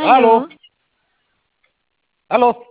Aló, Aló, aló,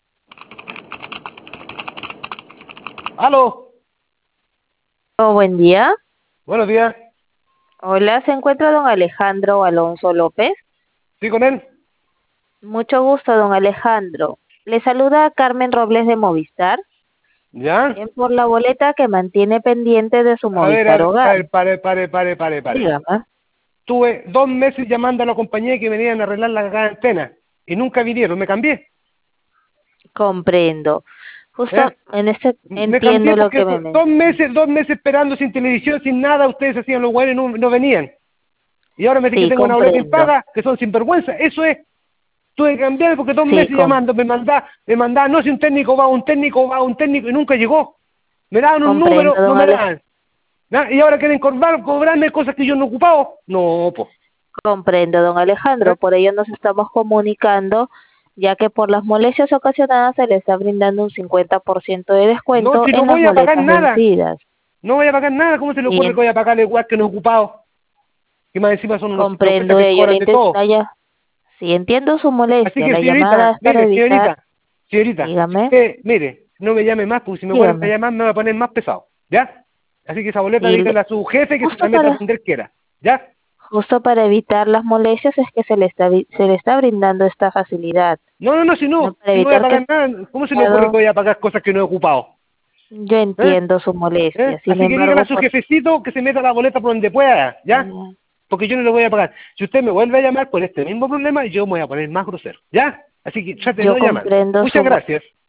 aló. buen día. Buenos días. Hola, ¿se encuentra don Alejandro Alonso López? ¿Sí con él? Mucho gusto, don Alejandro. Le saluda Carmen Robles de Movistar, ¿Ya? por la boleta que mantiene pendiente de su Movistar A Hogar. ver, pare. Dígame. Tuve 2 meses llamando a la compañía que venían a arreglar la antena y nunca vinieron, me cambié. Comprendo. Justo ¿Eh? en este Me cambié entiendo lo porque que me dos menciona. meses, 2 meses esperando sin televisión, sin nada, ustedes hacían los buenos y no venían. Y ahora me dicen que Sí, tengo una boleta comprendo. impaga, que son sinvergüenza. Eso es. Tuve que cambiar porque dos Sí, meses llamando, me mandaba, no, si un técnico va, un técnico, y nunca llegó. Me daban un número, comprendo, no don me Alejandro. daban. Y ahora quieren cobrarme cosas que yo no he ocupado. No, pues. Comprendo, don Alejandro. Por ello nos estamos comunicando, ya que por las molestias ocasionadas se le está brindando un 50% de No, descuento si no en las voy a pagar boletas nada. vencidas. No voy a pagar nada. ¿Cómo se le Y ocurre que voy a pagarle igual que no he ocupado? Que más encima son unos sinvergüenzas comprendo que ello. cobran de todo. Sí, entiendo su Así molestia. que, La llamada señorita, es para mire, evitar, señorita, si dígame, usted, mire, no me llame más, porque si me vuelve a dígame. llamar me va a poner más pesado. ¿Ya? Así que esa boleta Sí, dígale a su jefe que se justo la meta para, donde él quiera. ¿Ya? justo para evitar las molestias es que se le está brindando esta facilidad. No, No, para si no voy a evitar que pagar nada, ¿cómo se le ocurre que voy a pagar cosas que no he ocupado? yo ¿Eh? entiendo su molestia. Sin Así que dígale a embargo, su por jefecito que se meta la boleta por donde pueda, ¿ya? eh, Porque yo no le voy a pagar. Si usted me vuelve a llamar por este mismo problema, yo me voy a poner más grosero, ¿ya? Así que trate de yo no llamar. comprendo Muchas su gracias.